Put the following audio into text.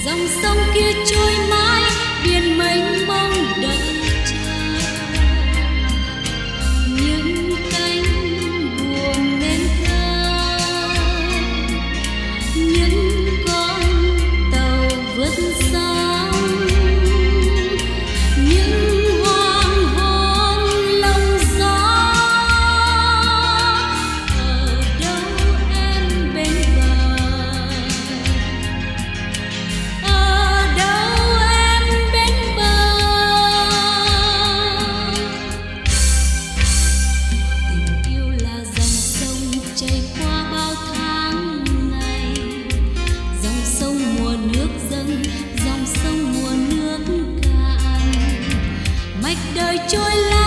dòng sông kia trôi mãi biển mênh mông đợi chờ. Những cánh buồm nên thơ, những con tàu vượt sóng, những hoàng hôn lộng gió. Ở đâu em bên bờ, ở đâu em bên bờ. Tình yêu là dòng sông chảy qua bao tháng ngày, dòng sông mùa nước dâng, dòng sông mùa nước cạn, mạch đời trôi